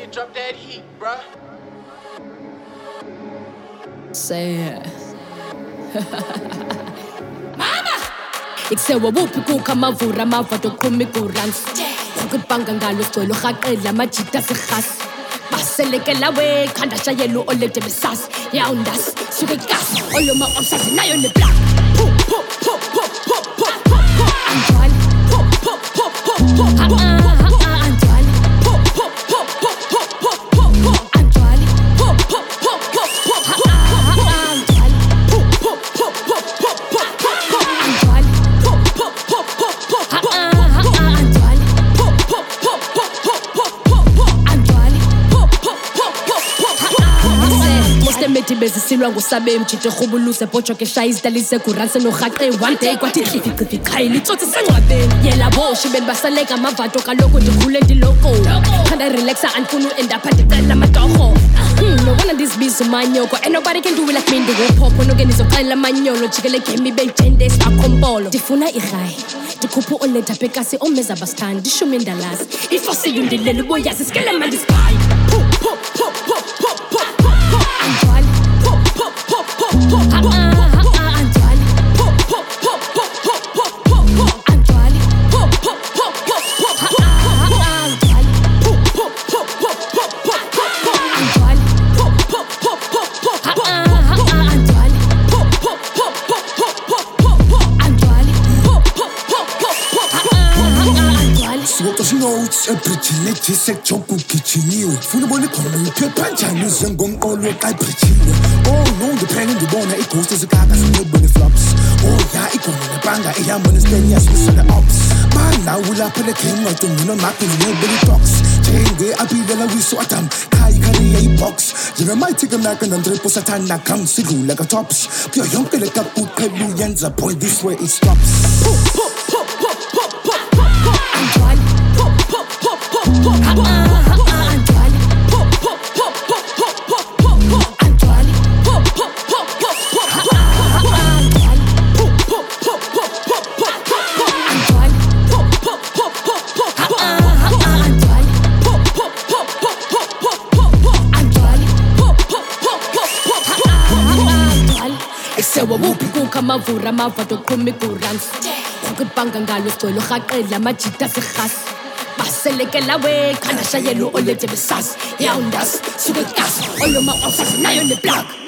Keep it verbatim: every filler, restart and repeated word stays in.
kid, drop that heat, bruh. Say it. Mama! Ikusewa wuphi kukho amavura amava tokhumi kuransi ukubhanga ngalo sigcwele urhaqela amajita sirhasi baselekela we khanda shayela uolede besasi yawundasi suke igasi oloma omsazi nayo neblak pu pu pu pu pu pu pu pu anjali pu pu pu pu pu pu anjali pu pu pu pu pu pu pu anjali pu pu pu pu pu pu anjali pu pu pu pu pu pu anjali pu pu pu pu pu pu anjali pu pu pu pu pu pu anjali pu pu pu pu Mostemeti bezisilwa ngusabe mjito khubuluse pocho ke shaya izidalise kuranse norhaqe one day kwathi klifi klifi khayili tsotsi sengcwabeni yela bo shibeni basaleka amavato kaloku ndikhule ndiloko khanda relaxa andifuna uenda apha ndicela amatorho nobona ndizibiza umanyoko and nobody can do it like me ndinguphopho noke ndizoqalela amanyolo jikele game ibe yijende sakhompolo ndifuna irayi ndikhuphe uoleta pekasi omeza bastandi ndishume indalasi ifosile ndilela uboyazi sikele mandisigayi pu pu pu pu pu pu pu anjali pu pu pu pu pu pu anjali pu pu pu pu pu pu pu anjali pu pu pu pu pu pu anjali pu pu pu pu pu pu anjali pu pu pu pu pu pu anjali pu pu pu pu pu pu anjali pu pu pu pu pu anjali Siwoka notes ebrichile jisek choku kichiniwe Funa bone khona iphepha njani zengomqolo xa ibrichile Oh no ndiphenye ndibona ighost ezikaka sinebone flops Oh ya igona nebanga ehamba nesteni yasisana ops Mana ulapha le game ngacinga nomakho nebele talks Jenge abilela wiso adam kai career ibox Njengamighty kamnaka ndandrepo satana come sidlula ka tops Kuyo yonke le kapu qhelu yenza boy this way it stops pu pu pu pu pu pu anjali pu pu pu pu pu anjali pu pu pu pu pu pu anjali pu pu pu pu pu anjali pu pu pu pu pu pu anjali pu pu pu pu pu pu anjali pu pu pu pu pu pu anjali pu pu pu pu pu anjali Ikusewa wuphi kukho amavura amava tokhumi kuransi ukubhanga ngalo sigcwele urhaqela amajita sirhasi baselekela we khanda shayela uolede besasi yawundasi suke igasi oloma omsazi nayo neblak